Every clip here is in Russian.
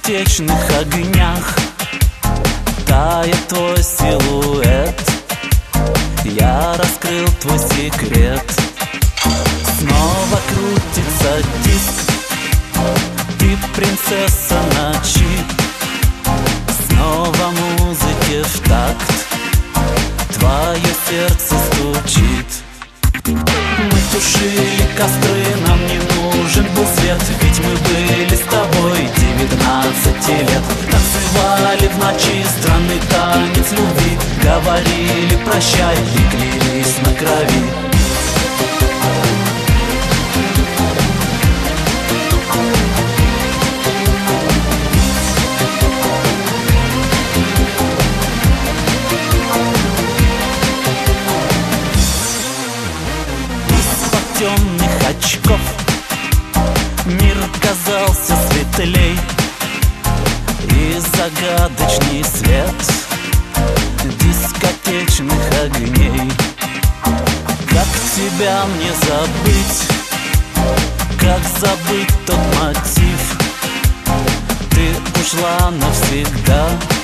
дискотечных огнях тает твой силуэт. Я раскрыл твой секрет. Снова крутится диск, ты принцесса ночи. Снова музыке в такт твое сердце стучит. Мы тушили костры, нам не нужен был свет, ведь мы были с тобой 19 лет. Танцевали в ночи странный танец любви, говорили прощай и клялись на крови. Темных очков мир казался светлей, и загадочный свет дискотечных огней. Как тебя мне забыть, как забыть тот мотив? Ты ушла навсегда,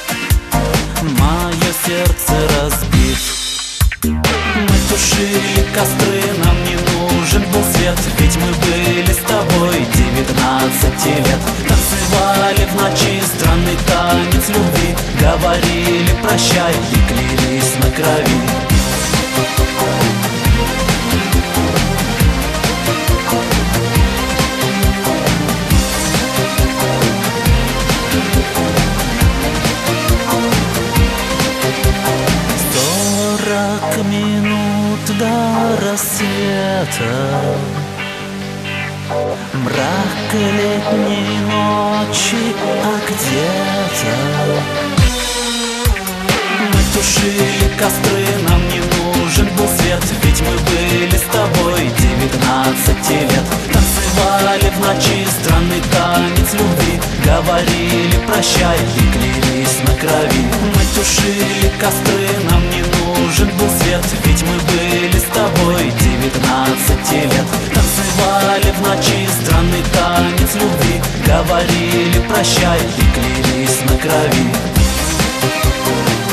мое сердце разбив. Мы тушили костры, нам не нужен был свет, ведь мы были с тобой 19 лет. Танцевали в ночи странный танец любви, говорили прощай и клялись на крови. Минут до рассвета, мрак летней ночи, а где-то мы тушили костры, нам не нужен был свет, ведь мы были с тобой 19 лет. Танцевали в ночи странный танец любви, говорили прощай и клялись на крови. Мы тушили костры, нам не нужен был свет, ведь мы были с тобой 19 лет. Танцевали в ночи странный танец любви, говорили прощай и клялись на крови.